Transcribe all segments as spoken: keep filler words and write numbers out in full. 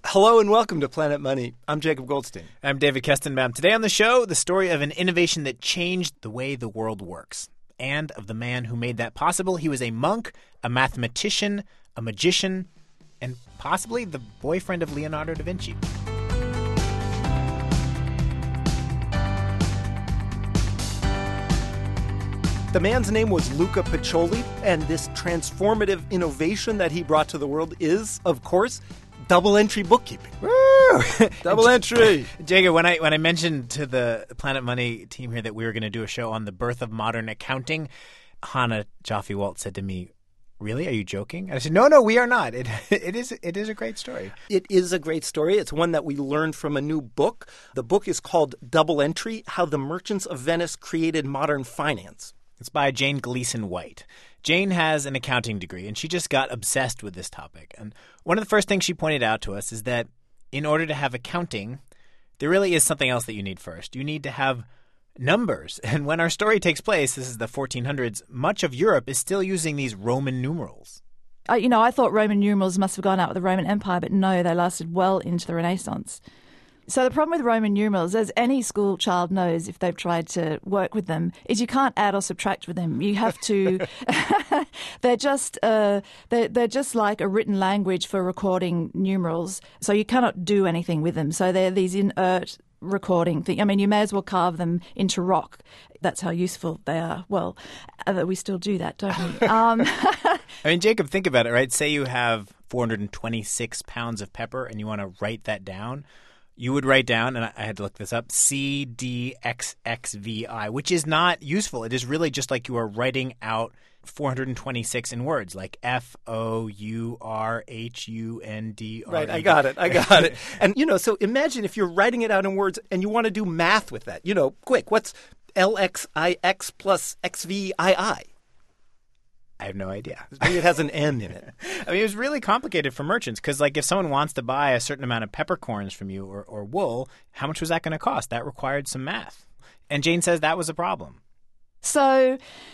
Hello and welcome to Planet Money. I'm Jacob Goldstein. I'm David Kestenbaum. Today on the show, the story of an innovation that changed the way the world works, and of the man who made that possible. He was a monk, a mathematician, a magician, and possibly the boyfriend of Leonardo da Vinci. The man's name was Luca Pacioli, and this transformative innovation that he brought to the world is, of course, double-entry bookkeeping. Woo! Double entry! Jacob, when I when I mentioned to the Planet Money team here that we were going to do a show on the birth of modern accounting, Hannah Jaffe-Walt said to me, "Really? Are you joking?" And I said, no, no, we are not. It it is it is a great story. It is a great story. It's one that we learned from a new book. The book is called Double Entry: How the Merchants of Venice Created Modern Finance. It's by Jane Gleason White. Jane has an accounting degree, and she just got obsessed with this topic. And one of the first things she pointed out to us is that in order to have accounting, there really is something else that you need first. You need to have numbers. And when our story takes place, this is the fourteen hundreds, much of Europe is still using these Roman numerals. Uh, you know, I thought Roman numerals must have gone out with the Roman Empire, but no, they lasted well into the Renaissance. So the problem with Roman numerals, as any school child knows if they've tried to work with them, is you can't add or subtract with them. You have to – they're just uh, they're, they're just like a written language for recording numerals. So you cannot do anything with them. So they're these inert recording things. I mean, you may as well carve them into rock. That's how useful they are. Well, uh, we still do that, don't we? Um, I mean, Jacob, think about it, right? Say you have four hundred twenty-six pounds of pepper and you want to write that down. You would write down, and I had to look this up, C D X X V I, which is not useful. It is really just like you are writing out four hundred twenty-six in words, like F O U R H U N D R E. Right, I got it, I got it. And, you know, so imagine if you're writing it out in words and you want to do math with that. You know, quick, what's L X I X plus X V I I? I have no idea. Maybe it has an M in it. I mean, it was really complicated for merchants because, like, if someone wants to buy a certain amount of peppercorns from you or, or wool, how much was that going to cost? That required some math. And Jane says that was a problem. So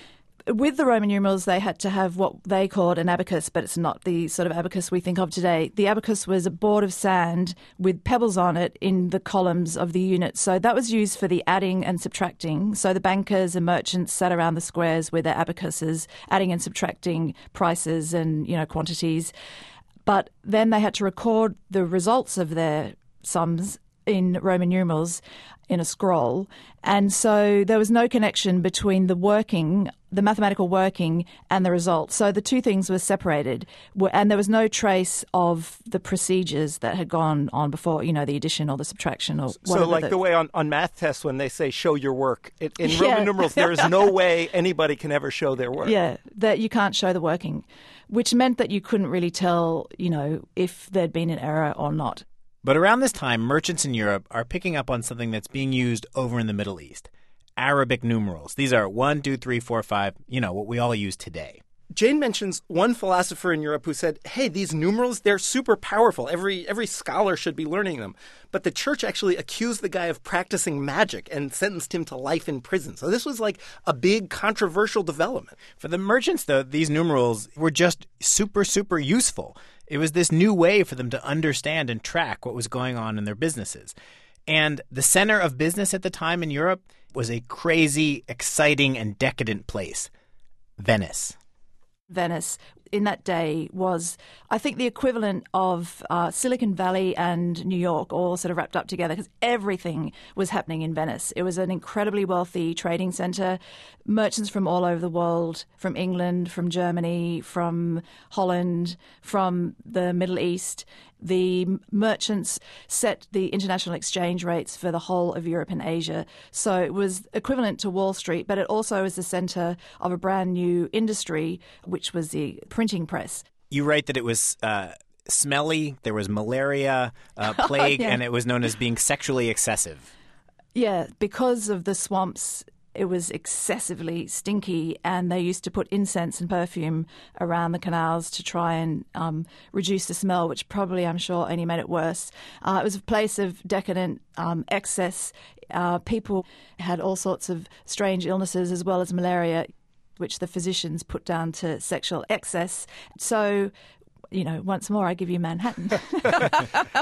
with the Roman numerals, they had to have what they called an abacus, but it's not the sort of abacus we think of today. The abacus was a board of sand with pebbles on it in the columns of the unit. So that was used for the adding and subtracting. So the bankers and merchants sat around the squares with their abacuses, adding and subtracting prices and, you know, quantities. But then they had to record the results of their sums in Roman numerals in a scroll. And so there was no connection between the working, the mathematical working and the result. So the two things were separated. And there was no trace of the procedures that had gone on before, you know, the addition or the subtraction or whatever. So like the, the way on, on math tests when they say show your work, it, in Yeah. Roman numerals there is no way anybody can ever show their work. Yeah, that you can't show the working, which meant that you couldn't really tell, you know, if there'd been an error or not. But around this time, merchants in Europe are picking up on something that's being used over in the Middle East. Arabic numerals. These are one, two, three, four, five, you know, what we all use today. Jane mentions one philosopher in Europe who said, hey, these numerals, they're super powerful. Every every scholar should be learning them. But the church actually accused the guy of practicing magic and sentenced him to life in prison. So this was like a big controversial development. For the merchants, though, these numerals were just super, super useful. It was this new way for them to understand and track what was going on in their businesses. And the center of business at the time in Europe was a crazy, exciting, and decadent place, Venice. Venice in that day was, I think, the equivalent of uh, Silicon Valley and New York all sort of wrapped up together because everything was happening in Venice. It was an incredibly wealthy trading center. Merchants from all over the world, from England, from Germany, from Holland, from the Middle East. The merchants set the international exchange rates for the whole of Europe and Asia. So it was equivalent to Wall Street, but it also was the center of a brand new industry, which was the printing press. You write that it was uh, smelly, there was malaria, uh, plague, yeah. and it was known as being sexually excessive. Yeah, because of the swamps, it was excessively stinky, and they used to put incense and perfume around the canals to try and um, reduce the smell, which probably, I'm sure, only made it worse. Uh, it was a place of decadent um, excess. Uh, people had all sorts of strange illnesses as well as malaria, which the physicians put down to sexual excess. So, you know, once more, I give you Manhattan.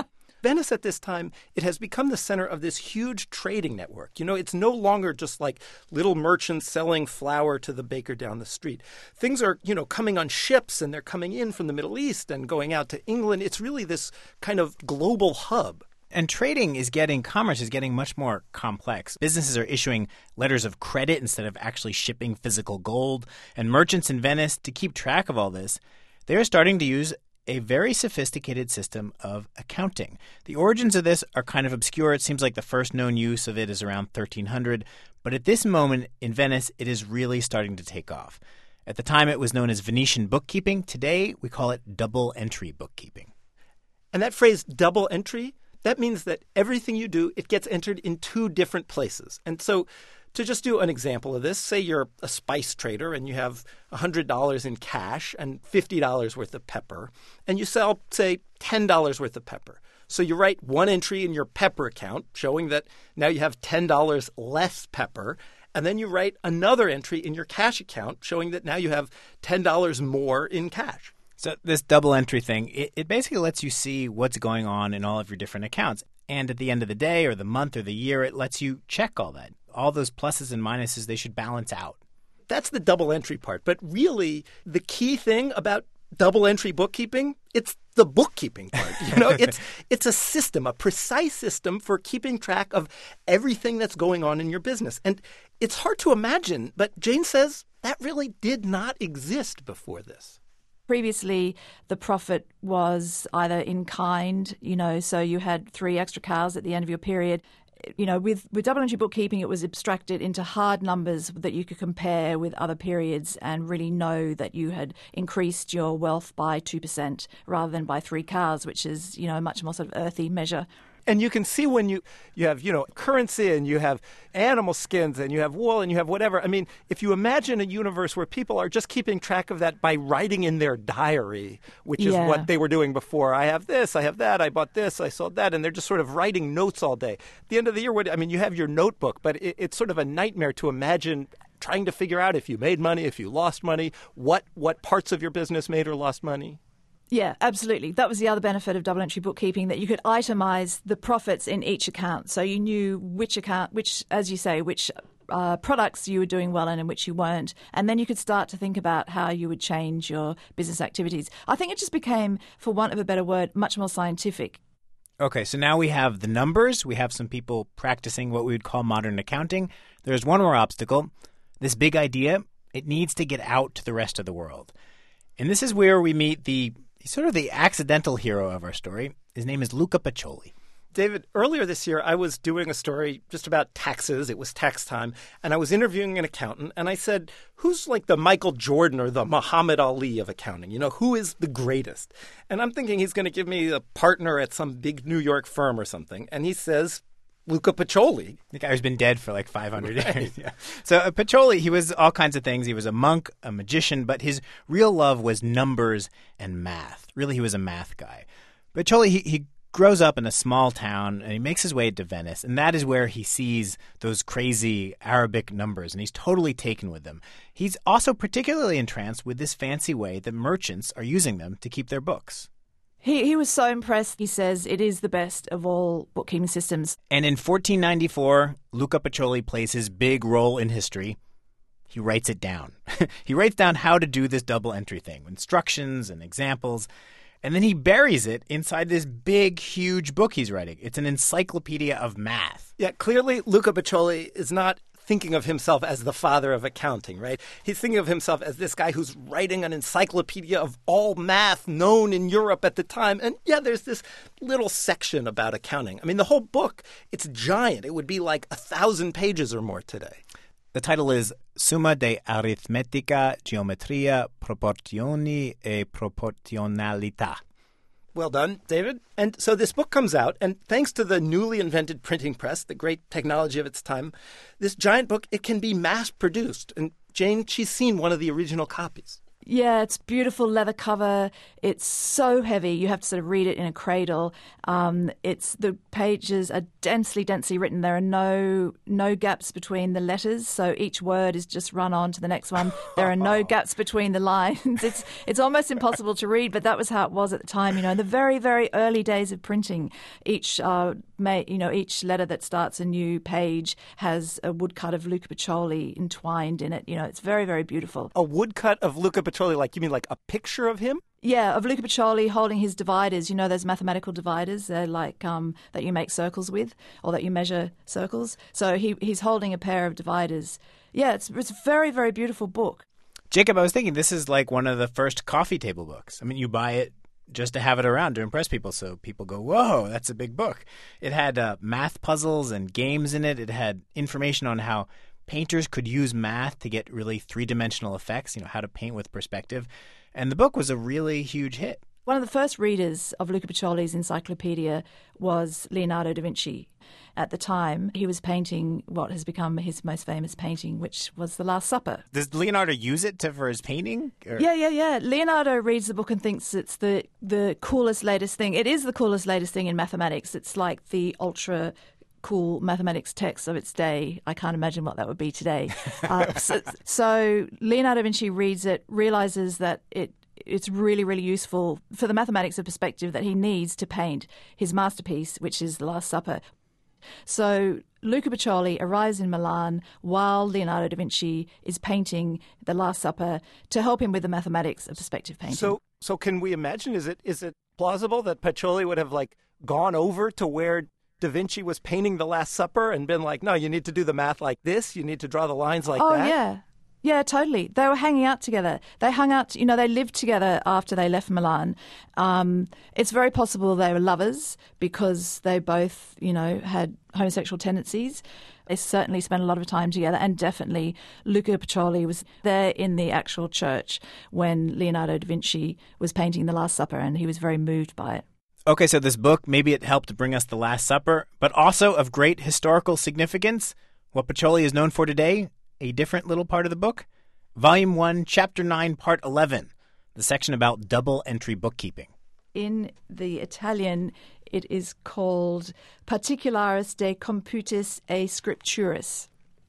Venice at this time, it has become the center of this huge trading network. You know, it's no longer just like little merchants selling flour to the baker down the street. Things are, you know, coming on ships, and they're coming in from the Middle East and going out to England. It's really this kind of global hub. And trading is getting, commerce is getting much more complex. Businesses are issuing letters of credit instead of actually shipping physical gold. And merchants in Venice, to keep track of all this, they're starting to use a very sophisticated system of accounting. The origins of this are kind of obscure. It seems like the first known use of it is around thirteen hundred. But at this moment in Venice, it is really starting to take off. At the time, it was known as Venetian bookkeeping. Today, we call it double entry bookkeeping. And that phrase, double entry, that means that everything you do, it gets entered in two different places. And so to just do an example of this, say you're a spice trader and you have one hundred dollars in cash and fifty dollars worth of pepper, and you sell, say, ten dollars worth of pepper. So you write one entry in your pepper account showing that now you have ten dollars less pepper, and then you write another entry in your cash account showing that now you have ten dollars more in cash. So this double entry thing, it, it basically lets you see what's going on in all of your different accounts. And at the end of the day or the month or the year, it lets you check all that. All those pluses and minuses, they should balance out. That's the double entry part. But really, the key thing about double entry bookkeeping, it's the bookkeeping part. You know, it's it's a system, a precise system for keeping track of everything that's going on in your business. And it's hard to imagine, but Jane says that really did not exist before this. Previously, the profit was either in kind, you know, so you had three extra cows at the end of your period. You know, with, with double entry bookkeeping, it was abstracted into hard numbers that you could compare with other periods and really know that you had increased your wealth by two percent rather than by three cows, which is, you know, a much more sort of earthy measure. And you can see when you, you have, you know, currency and you have animal skins and you have wool and you have whatever. I mean, if you imagine a universe where people are just keeping track of that by writing in their diary, which is Yeah. what they were doing before. I have this, I have that, I bought this, I sold that. And they're just sort of writing notes all day. At the end of the year, what, I mean, you have your notebook, but it, it's sort of a nightmare to imagine trying to figure out if you made money, if you lost money, what what parts of your business made or lost money. Yeah, absolutely. That was the other benefit of double entry bookkeeping, that you could itemize the profits in each account. So you knew which account, which, as you say, which uh, products you were doing well in and which you weren't. And then you could start to think about how you would change your business activities. I think it just became, for want of a better word, much more scientific. Okay, so now we have the numbers. We have some people practicing what we would call modern accounting. There's one more obstacle. This big idea, it needs to get out to the rest of the world. And this is where we meet the sort of the accidental hero of our story. His name is Luca Pacioli. David, earlier this year, I was doing a story just about taxes. It was tax time. And I was interviewing an accountant. And I said, who's like the Michael Jordan or the Muhammad Ali of accounting? You know, who is the greatest? And I'm thinking he's going to give me a partner at some big New York firm or something. And he says, Luca Pacioli. The guy who's been dead for like five hundred right. years. Yeah. So uh, Pacioli, he was all kinds of things. He was a monk, a magician, but his real love was numbers and math. Really, he was a math guy. Pacioli, he, he grows up in a small town, and he makes his way to Venice, and that is where he sees those crazy Arabic numbers, and he's totally taken with them. He's also particularly entranced with this fancy way that merchants are using them to keep their books. He he was so impressed. He says it is the best of all bookkeeping systems. And in fourteen ninety-four, Luca Pacioli plays his big role in history. He writes it down. He writes down how to do this double entry thing, instructions and examples, and then he buries it inside this big, huge book he's writing. It's an encyclopedia of math. Yeah, clearly Luca Pacioli is not thinking of himself as the father of accounting, right? He's thinking of himself as this guy who's writing an encyclopedia of all math known in Europe at the time. And yeah, there's this little section about accounting. I mean, the whole book, it's giant. It would be like a thousand pages or more today. The title is Summa de Aritmetica, Geometria, Proporzioni e Proporzionalità. Well done, David. And so this book comes out, and thanks to the newly invented printing press, the great technology of its time, this giant book, it can be mass-produced. And Jane, she's seen one of the original copies. Yeah, it's beautiful leather cover. It's so heavy. You have to sort of read it in a cradle. Um, it's the pages are densely, densely written. There are no no gaps between the letters, so each word is just run on to the next one. There are no gaps between the lines. It's it's almost impossible to read, but that was how it was at the time. You know, in the very, very early days of printing, each uh, may, you know each letter that starts a new page has a woodcut of Luca Pacioli entwined in it. You know, it's very, very beautiful. A woodcut of Luca Pacioli, like you mean like a picture of him? Yeah, of Luca Pacioli holding his dividers. You know those mathematical dividers? They're like um, that you make circles with, or that you measure circles. So he he's holding a pair of dividers. Yeah, it's it's a very, very beautiful book. Jacob, I was thinking this is like one of the first coffee table books. I mean, you buy it just to have it around to impress people, so people go, whoa, that's a big book. It had uh, math puzzles and games in it. It had information on how painters could use math to get really three-dimensional effects, you know, how to paint with perspective. And the book was a really huge hit. One of the first readers of Luca Pacioli's encyclopedia was Leonardo da Vinci. At the time, he was painting what has become his most famous painting, which was The Last Supper. Does Leonardo use it to, for his painting? Or? Yeah, yeah, yeah. Leonardo reads the book and thinks it's the, the coolest, latest thing. It is the coolest, latest thing in mathematics. It's like the ultra cool mathematics text of its day. I can't imagine what that would be today. Uh, so, so Leonardo da Vinci reads it, realizes that it it's really, really useful for the mathematics of perspective that he needs to paint his masterpiece, which is The Last Supper. So Luca Pacioli arrives in Milan while Leonardo da Vinci is painting The Last Supper to help him with the mathematics of perspective painting. So, so can we imagine? Is it is it plausible that Pacioli would have like gone over to where Da Vinci was painting The Last Supper and been like, no, you need to do the math like this. You need to draw the lines like oh, that. Oh, yeah. Yeah, totally. They were hanging out together. They hung out, you know, they lived together after they left Milan. Um, it's very possible they were lovers because they both, you know, had homosexual tendencies. They certainly spent a lot of time together, and definitely Luca Pacioli was there in the actual church when Leonardo da Vinci was painting The Last Supper, and he was very moved by it. Okay, so this book, maybe it helped bring us The Last Supper, but also of great historical significance. What Pacioli is known for today, a different little part of the book. Volume one, Chapter nine, Part eleven, the section about double-entry bookkeeping. In the Italian, it is called Particularis de Computis et Scripturis.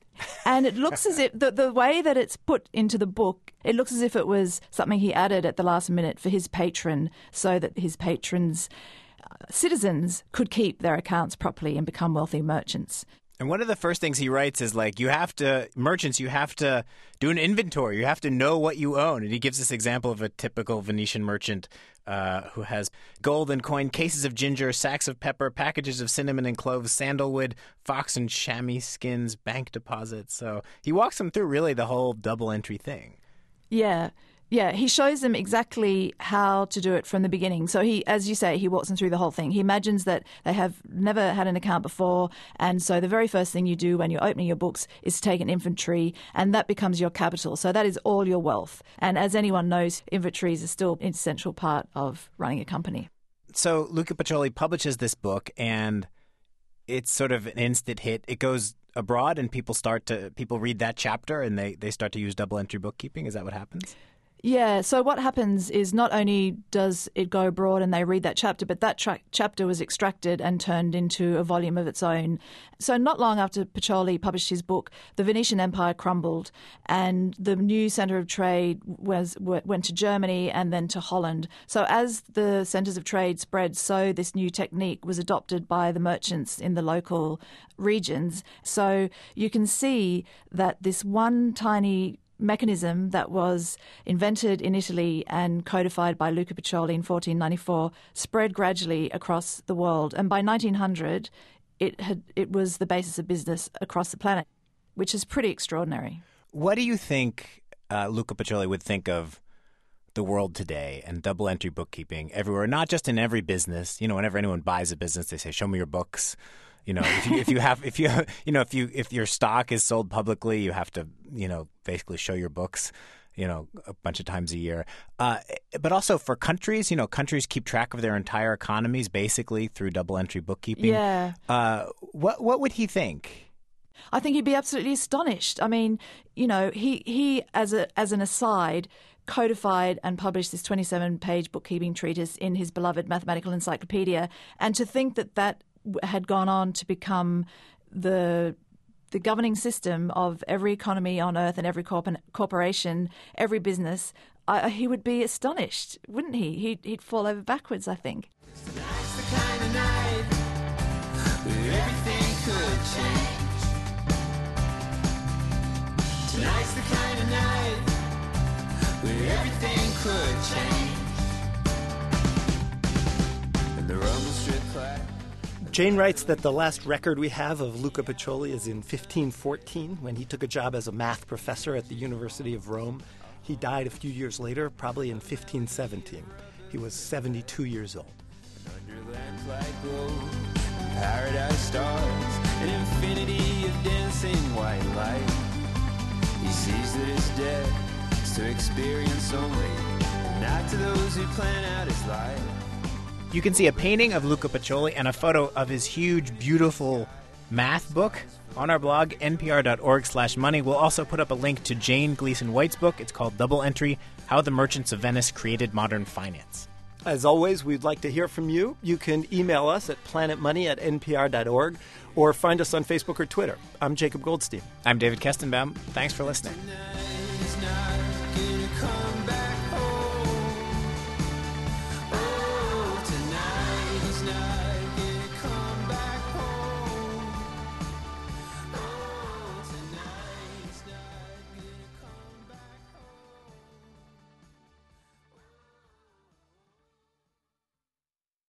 And it looks as if, the, the way that it's put into the book, it looks as if it was something he added at the last minute for his patron so that his patrons, uh, citizens, could keep their accounts properly and become wealthy merchants. And one of the first things he writes is like, you have to, merchants, you have to do an inventory. You have to know what you own. And he gives this example of a typical Venetian merchant uh, who has gold and coin, cases of ginger, sacks of pepper, packages of cinnamon and cloves, sandalwood, fox and chamois skins, bank deposits. So he walks them through really the whole double entry thing. Yeah. Yeah, he shows them exactly how to do it from the beginning. So he, as you say, he walks them through the whole thing. He imagines that they have never had an account before, and so the very first thing you do when you're opening your books is to take an inventory, and that becomes your capital. So that is all your wealth. And as anyone knows, inventories are still an essential part of running a company. So Luca Pacioli publishes this book, and it's sort of an instant hit. It goes abroad, and people start to people read that chapter, and they, they start to use double entry bookkeeping. Is that what happens? Yeah, so what happens is not only does it go abroad and they read that chapter, but that tra- chapter was extracted and turned into a volume of its own. So not long after Pacioli published his book, the Venetian Empire crumbled and the new centre of trade was went to Germany and then to Holland. So as the centres of trade spread, so this new technique was adopted by the merchants in the local regions. So you can see that this one tiny mechanism that was invented in Italy and codified by Luca Pacioli in fourteen ninety-four spread gradually across the world. And by nineteen hundred, it had it was the basis of business across the planet, which is pretty extraordinary. What do you think uh, Luca Pacioli would think of the world today and double entry bookkeeping everywhere, not just in every business? You know, whenever anyone buys a business, they say, show me your books. You know, if you, if you have, if you, you know, if you, if your stock is sold publicly, you have to, you know, basically show your books, you know, a bunch of times a year. Uh, but also for countries, you know, countries keep track of their entire economies basically through double entry bookkeeping. Yeah. Uh, what, what would he think? I think he'd be absolutely astonished. I mean, you know, he, he as a as an aside, codified and published this twenty-seven page bookkeeping treatise in his beloved Mathematical Encyclopedia. And to think that that had gone on to become the the governing system of every economy on earth and every corp- corporation, every business, uh, he would be astonished, wouldn't he? He'd, he'd fall over backwards, I think. Tonight's the kind of night where everything could change. Tonight's the kind of night where everything could change. And the rumble strip clap. Jane writes that the last record we have of Luca Pacioli is in fifteen fourteen, when he took a job as a math professor at the University of Rome. He died a few years later, probably in fifteen seventeen. He was seventy-two years old. Under lamplight glow, paradise stars, an infinity of dancing white light. He sees that his death is to experience only, not to those who plan out his life. You can see a painting of Luca Pacioli and a photo of his huge, beautiful math book on our blog, npr.org slash money. We'll also put up a link to Jane Gleason White's book. It's called Double Entry, How the Merchants of Venice Created Modern Finance. As always, we'd like to hear from you. You can email us at planetmoney at npr dot org or find us on Facebook or Twitter. I'm Jacob Goldstein. I'm David Kestenbaum. Thanks for listening. Tonight is not